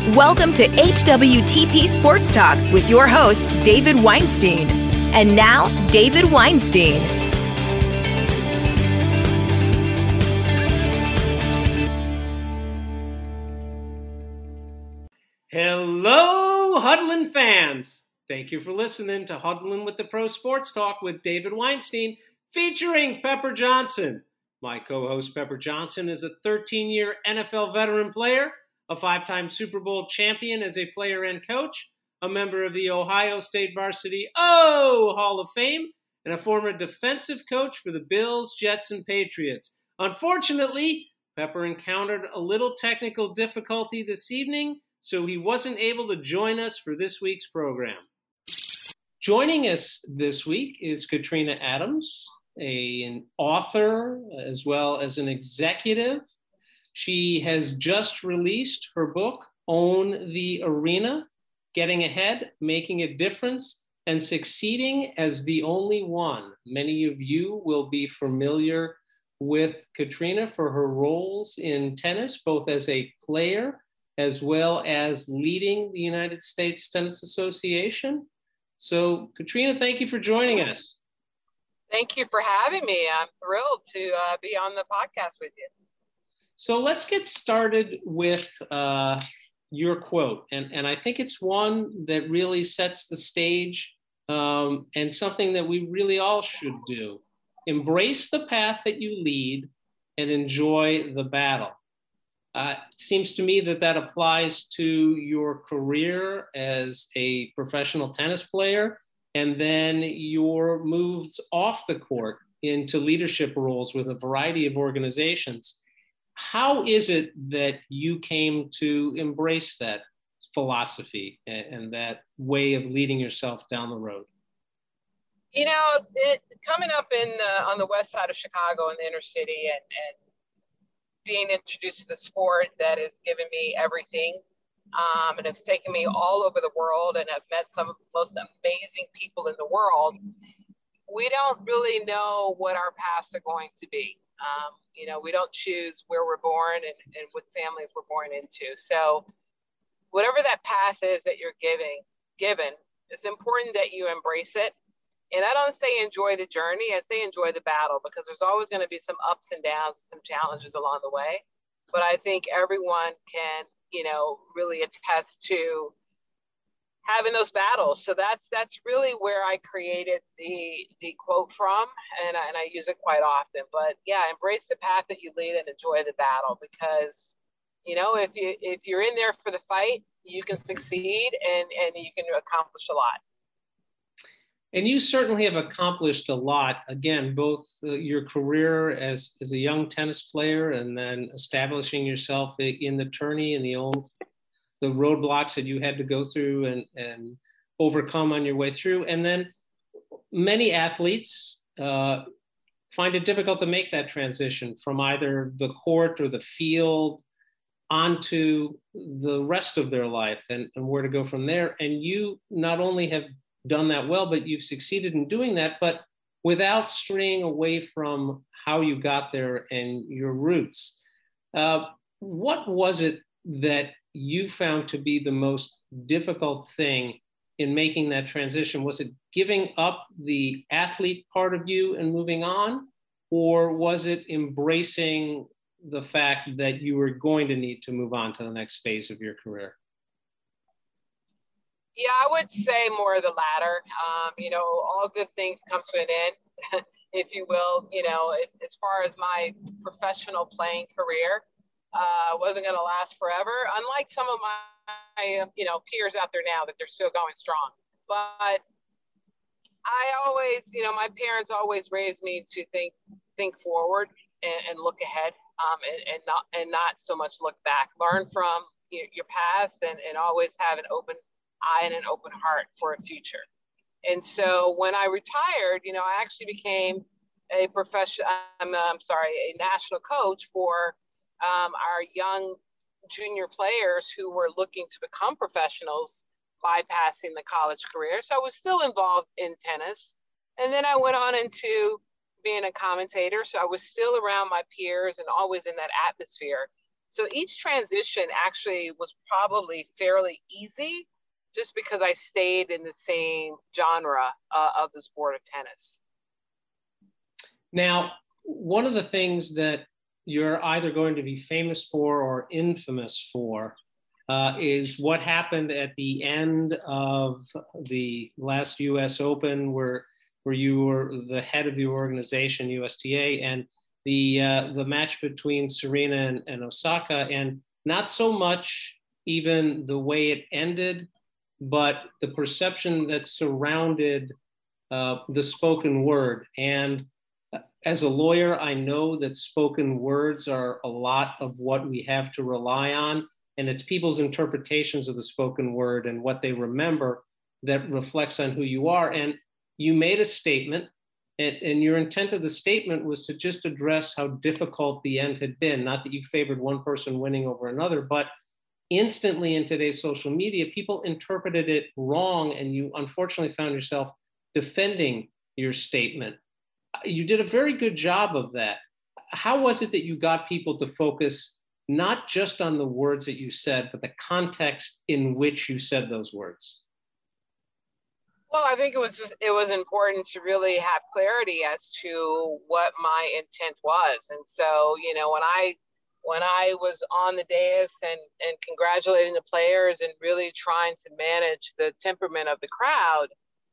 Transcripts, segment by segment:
Welcome to HWTP Sports Talk with your host, David Weinstein. And now, David Weinstein. Hello, Huddlin' fans. Thank you for listening to Huddlin' with the Pro Sports Talk with David Weinstein, featuring Pepper Johnson. My co-host Pepper Johnson is a 13-year NFL veteran player, a 5-time Super Bowl champion as a player and coach, a member of the Ohio State Varsity Hall of Fame, and a former defensive coach for the Bills, Jets, and Patriots. Unfortunately, Pepper encountered a little technical difficulty this evening, so he wasn't able to join us for this week's program. Joining us this week is Katrina Adams, an author as well as an executive. She has just released her book, Own the Arena, Getting Ahead, Making a Difference, and Succeeding as the Only One. Many of you will be familiar with Katrina for her roles in tennis, both as a player as well as leading the United States Tennis Association. So, Katrina, thank you for joining us. Thank you for having me. I'm thrilled to be on the podcast with you. So let's get started with your quote. And I think it's one that really sets the stage and something that we really all should do. Embrace the path that you lead and enjoy the battle. It seems to me that applies to your career as a professional tennis player and then your moves off the court into leadership roles with a variety of organizations. How is it that you came to embrace that philosophy and that way of leading yourself down the road? You know, coming up on the west side of Chicago in the inner city and being introduced to the sport that has given me everything, and it's taken me all over the world, and I've met some of the most amazing people in the world. We don't really know what our paths are going to be. We don't choose where we're born and what families we're born into. So whatever that path is that you're given, it's important that you embrace it. And I don't say enjoy the journey, I say enjoy the battle, because there's always going to be some ups and downs, some challenges along the way. But I think everyone can, really attest to having those battles. So that's really where I created the quote from, and I use it quite often. But yeah, embrace the path that you lead and enjoy the battle, because if you're in there for the fight, you can succeed and you can accomplish a lot. And you certainly have accomplished a lot, again, both your career as a young tennis player and then establishing yourself in the tourney and the roadblocks that you had to go through and overcome on your way through. And then many athletes find it difficult to make that transition from either the court or the field onto the rest of their life and where to go from there. And you not only have done that well, but you've succeeded in doing that, but without straying away from how you got there and your roots. What was it that you found to be the most difficult thing in making that transition? Was it giving up the athlete part of you and moving on? Or was it embracing the fact that you were going to need to move on to the next phase of your career? Yeah, I would say more of the latter. All good things come to an end, if you will. As far as my professional playing career, wasn't going to last forever. Unlike some of my, peers out there now that they're still going strong. But I always, my parents always raised me to think forward and look ahead, and not so much look back. Learn from your past and always have an open eye and an open heart for a future. And so when I retired, I actually became a national coach for our young junior players who were looking to become professionals, bypassing the college career. So I was still involved in tennis. And then I went on into being a commentator. So I was still around my peers and always in that atmosphere. So each transition actually was probably fairly easy just because I stayed in the same genre of the sport of tennis. Now, one of the things that you're either going to be famous for or infamous for is what happened at the end of the last US Open, where you were the head of the organization, USTA, and the match between Serena and Osaka, and not so much even the way it ended, but the perception that surrounded the spoken word. And as a lawyer, I know that spoken words are a lot of what we have to rely on, and it's people's interpretations of the spoken word and what they remember that reflects on who you are. And you made a statement, and your intent of the statement was to just address how difficult the end had been. Not that you favored one person winning over another, but instantly in today's social media, people interpreted it wrong, and you unfortunately found yourself defending your statement. You did a very good job of that. How was it that you got people to focus not just on the words that you said, but the context in which you said those words? Well, I think it was important to really have clarity as to what my intent was. And so, you know, when I was on the dais and congratulating the players and really trying to manage the temperament of the crowd,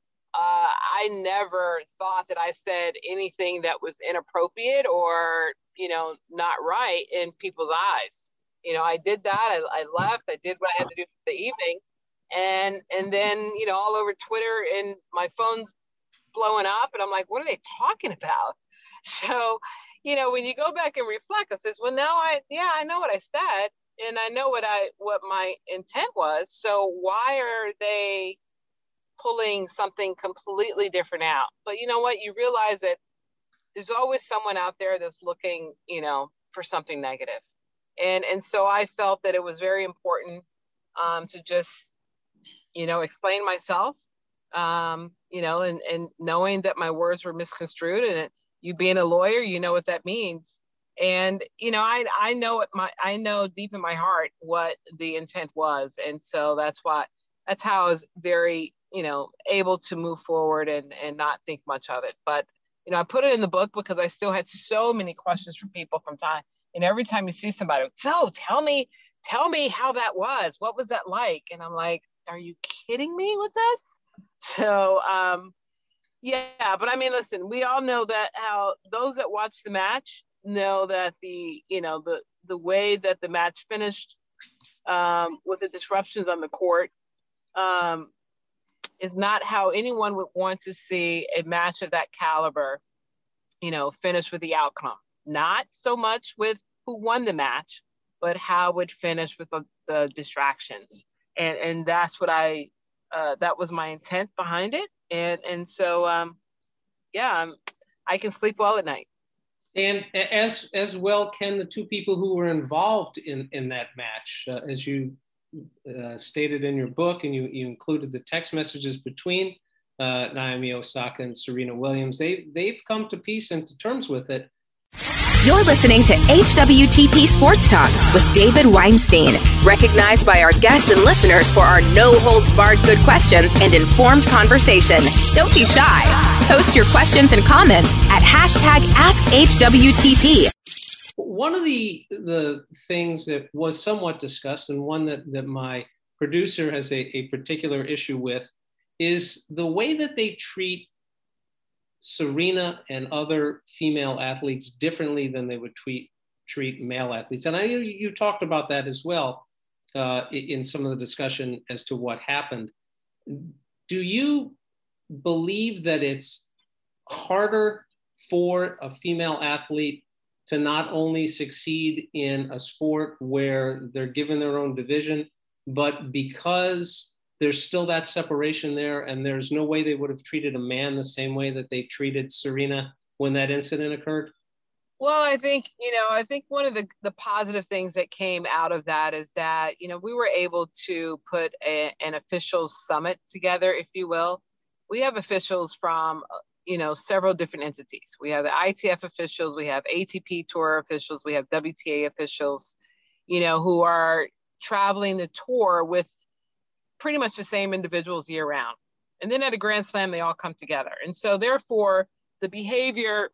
I never thought that I said anything that was inappropriate or, you know, not right in people's eyes. You know, I did that. I left. I did what I had to do for the evening. And then, you know, all over Twitter and my phone's blowing up and I'm like, what are they talking about? So, you know, when you go back and reflect, I says, well, now I know what I said and I know what my intent was. So why are they pulling something completely different out? But you know what, you realize that there's always someone out there that's looking, you know, for something negative. And so I felt that it was very important to just, you know, explain myself, you know, and knowing that my words were misconstrued, and you being a lawyer, you know what that means. And, you know, I know deep in my heart what the intent was. And so that's how I was very, you know, able to move forward and not think much of it. But, you know, I put it in the book because I still had so many questions from people from time. And every time you see somebody, so tell me how that was. What was that like? And I'm like, are you kidding me with this? So, yeah, but I mean, listen, we all know that how those that watch the match know that the way that the match finished with the disruptions on the court is not how anyone would want to see a match of that caliber, you know, finish with the outcome. Not so much with who won the match, but how it would finish with the distractions. And that's what that was my intent behind it. And so, yeah, I can sleep well at night. And as well can the two people who were involved in that match, as you stated in your book, and you included the text messages between Naomi Osaka and Serena Williams. They've come to peace and to terms with it. You're listening to HWTP Sports Talk with David Weinstein, recognized by our guests and listeners for our no-holds-barred good questions and informed conversation. Don't be shy. Post your questions and comments at #AskHWTP. One of the things that was somewhat discussed, and one that my producer has a particular issue with, is the way that they treat Serena and other female athletes differently than they would treat male athletes. And I know you talked about that as well in some of the discussion as to what happened. Do you believe that it's harder for a female athlete to not only succeed in a sport where they're given their own division, but because there's still that separation there, and there's no way they would have treated a man the same way that they treated Serena when that incident occurred? Well, I think one of the positive things that came out of that is that, you know, we were able to put an officials summit together, if you will. We have officials from, you know, several different entities. We have the ITF officials, we have ATP Tour officials, we have WTA officials. who are traveling the tour with pretty much the same individuals year round. And then at a Grand Slam, they all come together. And so therefore, the behavior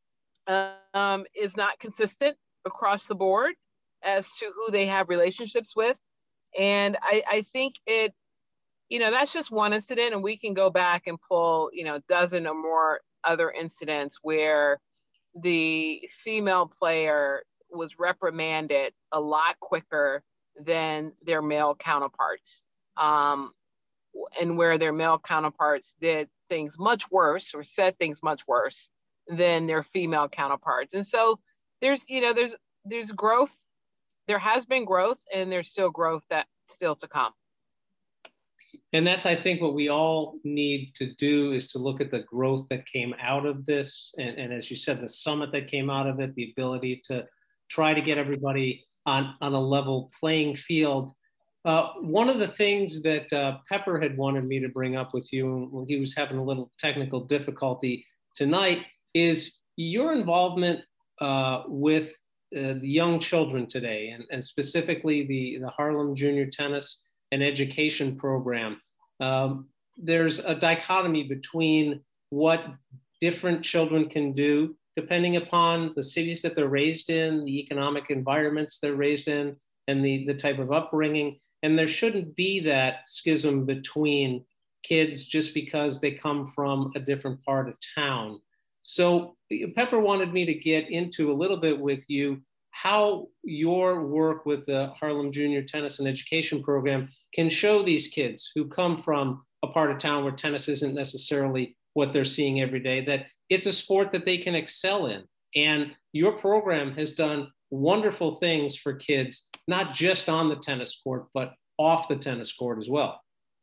is not consistent across the board as to who they have relationships with. And I think that's just one incident, and we can go back and pull, a dozen or more other incidents where the female player was reprimanded a lot quicker than their male counterparts, and where their male counterparts did things much worse or said things much worse than their female counterparts. And so there's growth. There has been growth, and there's still growth that's still to come. And that's, I think, what we all need to do is to look at the growth that came out of this. And as you said, the summit that came out of it, the ability to try to get everybody on a level playing field. One of the things that Pepper had wanted me to bring up with you when he was having a little technical difficulty tonight is your involvement with the young children today, and specifically the Harlem Junior Tennis and Education Program. There's a dichotomy between what different children can do depending upon the cities that they're raised in, the economic environments they're raised in, and the type of upbringing. And there shouldn't be that schism between kids just because they come from a different part of town. So Pepper wanted me to get into a little bit with you how your work with the Harlem Junior Tennis and Education Program can show these kids who come from a part of town where tennis isn't necessarily what they're seeing every day, that it's a sport that they can excel in. And your program has done wonderful things for kids, not just on the tennis court, but off the tennis court as well.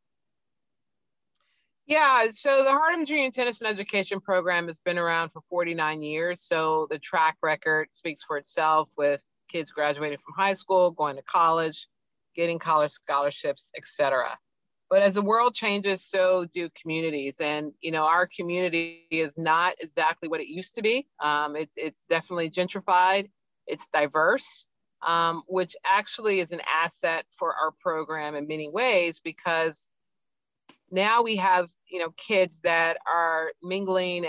Yeah, so the Harlem Junior Tennis and Education Program has been around for 49 years. So the track record speaks for itself, with kids graduating from high school, going to college, getting college scholarships, etc. But as the world changes, so do communities. And, our community is not exactly what it used to be. It's definitely gentrified. It's diverse, which actually is an asset for our program in many ways, because now we have, kids that are mingling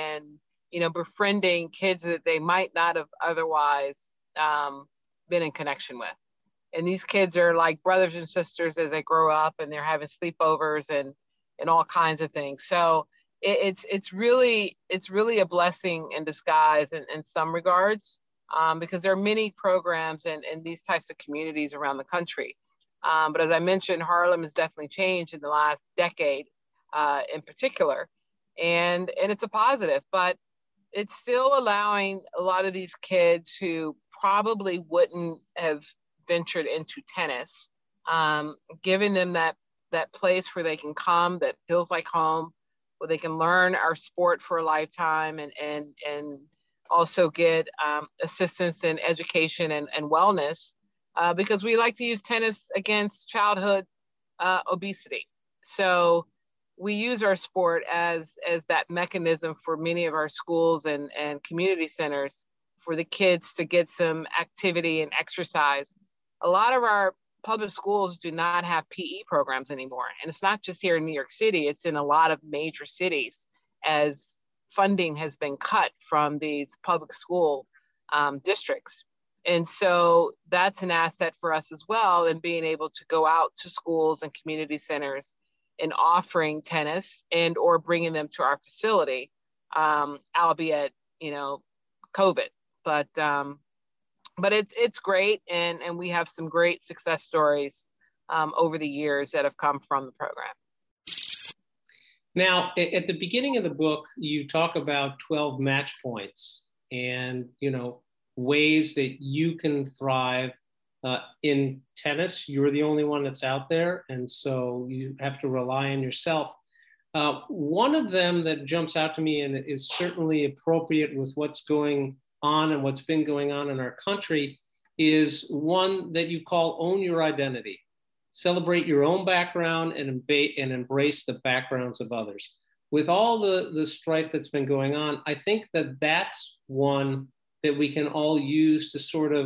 and befriending kids that they might not have otherwise been in connection with. And these kids are like brothers and sisters as they grow up, and they're having sleepovers and all kinds of things. So it's really a blessing in disguise in some regards, because there are many programs in these types of communities around the country. But as I mentioned, Harlem has definitely changed in the last decade in particular, and it's a positive, but it's still allowing a lot of these kids who probably wouldn't have ventured into tennis, giving them that place where they can come that feels like home, where they can learn our sport for a lifetime and also get assistance in education and wellness, because we like to use tennis against childhood obesity. So we use our sport as that mechanism for many of our schools and community centers for the kids to get some activity and exercise. A lot of our public schools do not have PE programs anymore. And it's not just here in New York City, it's in a lot of major cities, as funding has been cut from these public school districts. And so that's an asset for us as well, in being able to go out to schools and community centers and offering tennis and or bringing them to our facility, albeit, COVID. But it's great, and we have some great success stories over the years that have come from the program. Now, at the beginning of the book, you talk about 12 match points and, ways that you can thrive in tennis. You're the only one that's out there, and so you have to rely on yourself. One of them that jumps out to me and is certainly appropriate with what's going on and what's been going on in our country is one that you call Own Your Identity. Celebrate your own background and embrace the backgrounds of others. With all the strife that's been going on, I think that that's one that we can all use to sort of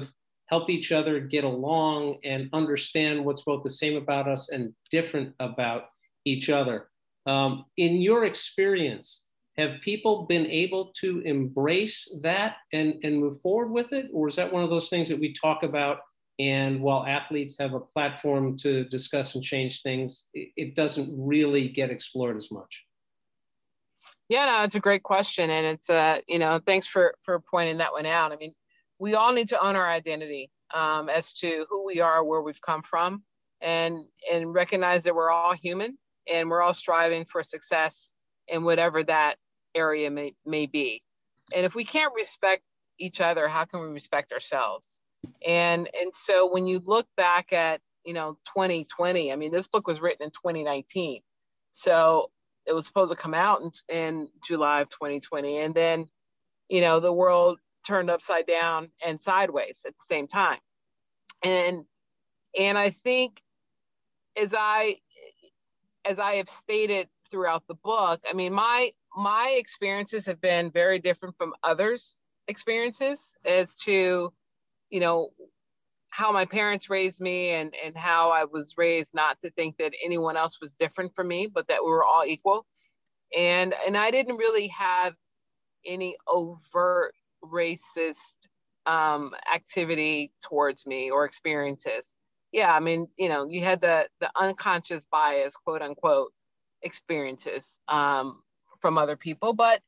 help each other get along and understand what's both the same about us and different about each other. In your experience, have people been able to embrace that and move forward with it? Or is that one of those things that we talk about, and while athletes have a platform to discuss and change things, it doesn't really get explored as much? Yeah, no, it's a great question. And it's, thanks for pointing that one out. I mean, we all need to own our identity as to who we are, where we've come from, and recognize that we're all human and we're all striving for success in whatever that area may be. And if we can't respect each other, how can we respect ourselves? And so when you look back at, 2020, I mean, this book was written in 2019. So it was supposed to come out in July of 2020. And then, the world turned upside down and sideways at the same time. And I think as I have stated throughout the book, I mean, my experiences have been very different from others' experiences as to, how my parents raised me and how I was raised not to think that anyone else was different from me, but that we were all equal. And I didn't really have any overt racist activity towards me or experiences. Yeah, I mean, you had the unconscious bias, quote unquote, experiences from other people, but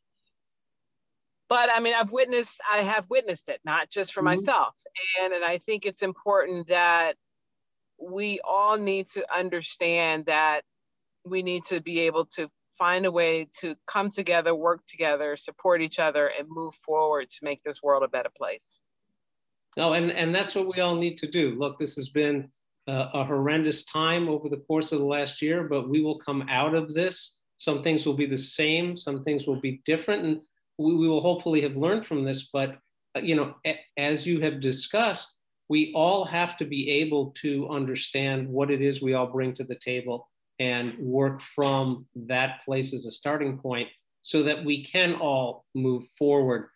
I mean, I have witnessed it, not just for myself. And I think it's important that we all need to understand that we need to be able to find a way to come together, work together, support each other, and move forward to make this world a better place. No, and that's what we all need to do. Look, this has been a horrendous time over the course of the last year, but we will come out of this. Some things will be the same, some things will be different, and we will hopefully have learned from this. But, as you have discussed, we all have to be able to understand what it is we all bring to the table and work from that place as a starting point so that we can all move forward.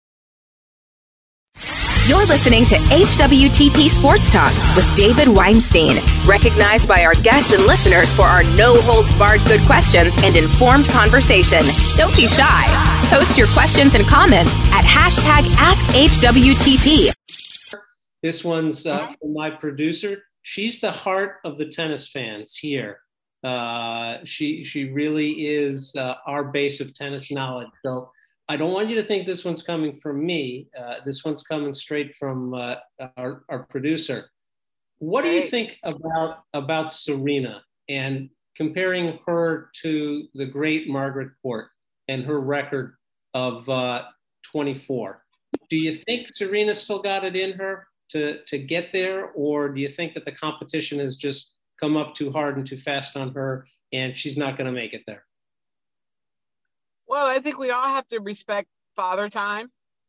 You're listening to HWTP Sports Talk with David Weinstein, recognized by our guests and listeners for our no-holds-barred good questions and informed conversation. Don't be shy. Post your questions and comments at #AskHWTP. This one's from my producer. She's the heart of the tennis fans here. She really is our base of tennis knowledge. So I don't want you to think this one's coming from me. This one's coming straight from our producer. What do you think about Serena and comparing her to the great Margaret Court and her record of 24? Do you think Serena still got it in her to get there, or do you think that the competition has just come up too hard and too fast on her and she's not going to make it there? Well, I think we all have to respect father time,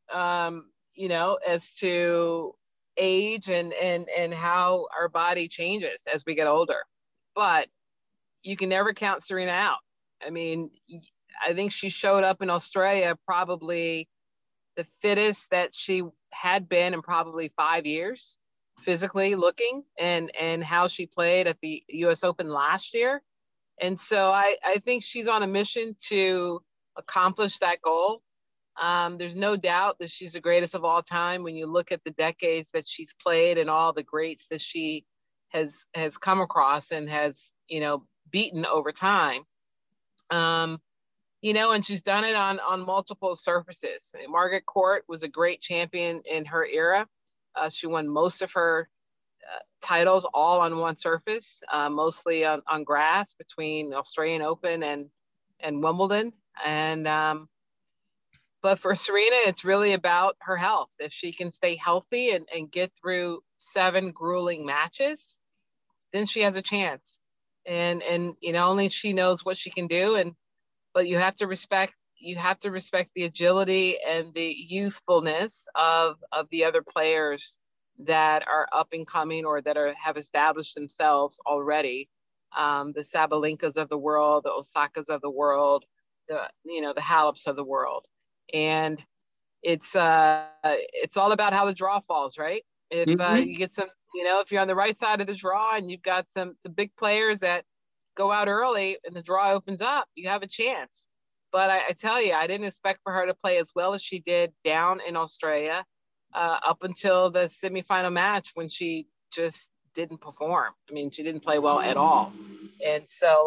as to age and how our body changes as we get older. But you can never count Serena out. I mean, I think she showed up in Australia probably the fittest that she had been in probably 5 years, physically looking, and how she played at the US Open last year. And so I think she's on a mission to accomplish that goal. There's no doubt that she's the greatest of all time when you look at the decades that she's played and all the greats that she has come across and has, beaten over time. And she's done it on multiple surfaces. Margaret Court was a great champion in her era. She won most of her titles all on one surface, mostly on grass between Australian Open and Wimbledon. And but for Serena, it's really about her health. If she can stay healthy and get through 7 grueling matches, then she has a chance. And only she knows what she can do. But you have to respect the agility and the youthfulness of the other players that are up and coming or that have established themselves already. The Sabalenkas of the world, the Osakas of the world, the Haleps of the world. And it's all about how the draw falls, right? If you get some, if you're on the right side of the draw and you've got some big players that go out early and the draw opens up, you have a chance. But I tell you, I didn't expect for her to play as well as she did down in Australia up until the semifinal match when she just didn't perform. I mean, she didn't play well at all. And so,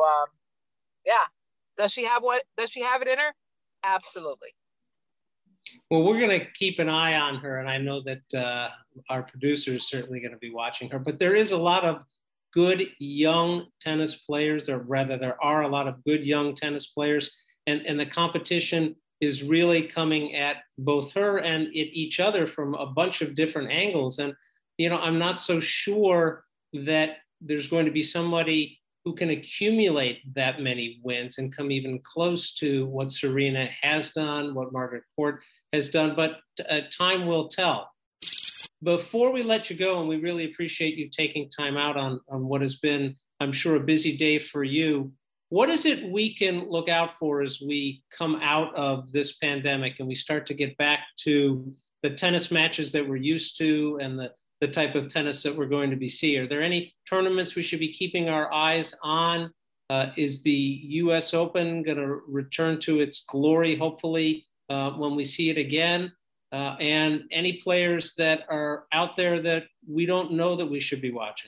does she have it in her? Absolutely. Well, we're going to keep an eye on her, and I know that our producer is certainly going to be watching her. But there is a lot of good young tennis players, or rather, there are a lot of good young tennis players, and the competition is really coming at both her and at each other from a bunch of different angles. And, I'm not so sure that there's going to be somebody who can accumulate that many wins and come even close to what Serena has done, what Margaret Court has done, but time will tell. Before we let you go, and we really appreciate you taking time out on what has been, I'm sure, a busy day for you, what is it we can look out for as we come out of this pandemic and we start to get back to the tennis matches that we're used to and the type of tennis that we're going to be seeing? Are there any tournaments we should be keeping our eyes on? Is the U.S. Open going to return to its glory, hopefully, when we see it again? And any players that are out there that we don't know that we should be watching?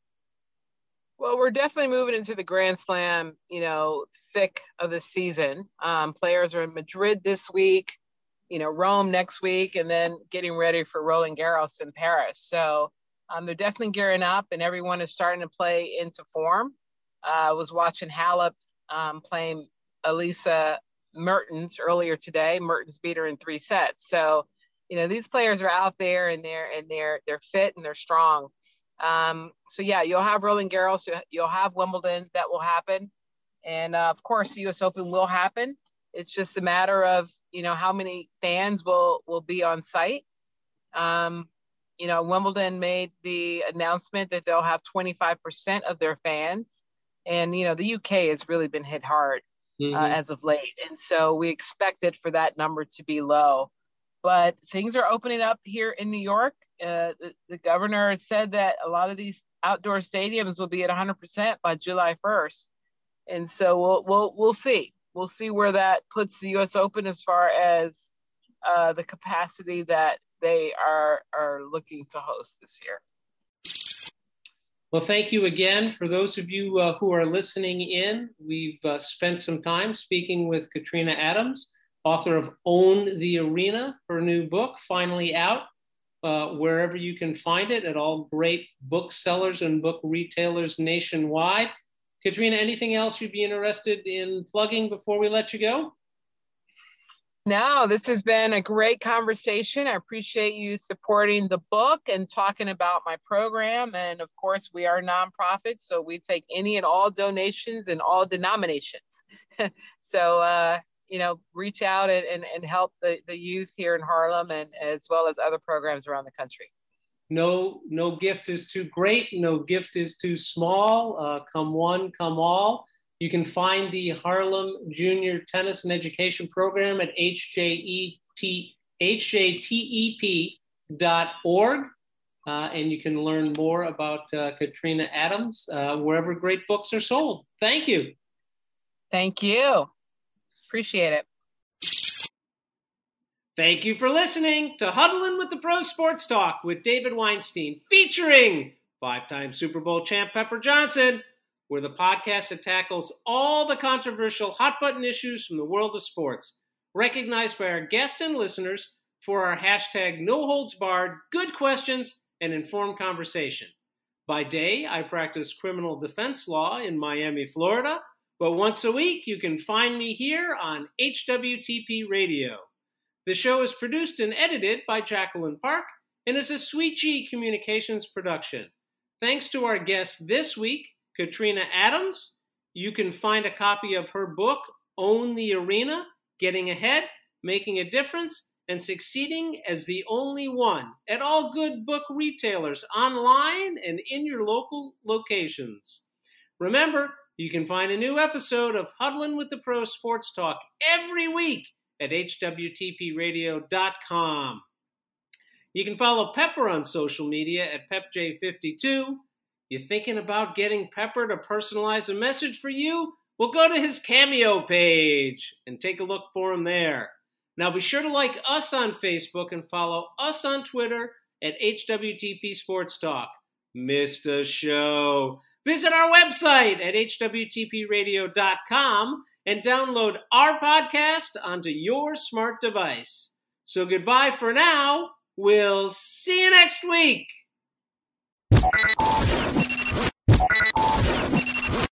Well, we're definitely moving into the Grand Slam, thick of the season. Players are in Madrid this week, Rome next week, and then getting ready for Roland Garros in Paris. So they're definitely gearing up, and everyone is starting to play into form. I was watching Halep playing Elisa Mertens earlier today. Mertens beat her in 3 sets. So, these players are out there and they're fit and they're strong. You'll have Roland Garros, you'll have Wimbledon that will happen. And of course, the US Open will happen. It's just a matter of, how many fans will be on site. Wimbledon made the announcement that they'll have 25% of their fans. And, the UK has really been hit hard as of late. And so we expected for that number to be low. But things are opening up here in New York. The governor said that a lot of these outdoor stadiums will be at 100% by July 1st. And so we'll see. We'll see where that puts the U.S. Open as far as the capacity that they are looking to host this year. Well, thank you again. For those of you who are listening in, we've spent some time speaking with Katrina Adams, author of Own the Arena, her new book, finally out, wherever you can find it, at all great booksellers and book retailers nationwide. Katrina, anything else you'd be interested in plugging before we let you go? No, this has been a great conversation. I appreciate you supporting the book and talking about my program. And of course, we are a nonprofit, so we take any and all donations in all denominations. So, reach out and help the youth here in Harlem and as well as other programs around the country. No gift is too great. No gift is too small. Come one, come all. You can find the Harlem Junior Tennis and Education Program at hjtep.org. And you can learn more about Katrina Adams wherever great books are sold. Thank you. Thank you. Appreciate it. Thank you for listening to Huddling with the Pro Sports Talk with David Weinstein, featuring 5-time Super Bowl champ Pepper Johnson, where the podcast that tackles all the controversial hot-button issues from the world of sports, recognized by our guests and listeners for our hashtag #NoHoldsBarred, good questions, and informed conversation. By day, I practice criminal defense law in Miami, Florida, but once a week, you can find me here on HWTP Radio. The show is produced and edited by Jacqueline Park and is a Sweet G Communications production. Thanks to our guest this week, Katrina Adams. You can find a copy of her book, Own the Arena, Getting Ahead, Making a Difference, and Succeeding as the Only One at all good book retailers online and in your local locations. Remember, you can find a new episode of Huddling with the Pro Sports Talk every week at hwtpradio.com. You can follow Pepper on social media at PepJ52. You thinking about getting Pepper to personalize a message for you? Well, go to his Cameo page and take a look for him there. Now be sure to like us on Facebook and follow us on Twitter at HWTP Sports Talk. Missed a show? Visit our website at hwtpradio.com and download our podcast onto your smart device. So goodbye for now. We'll see you next week.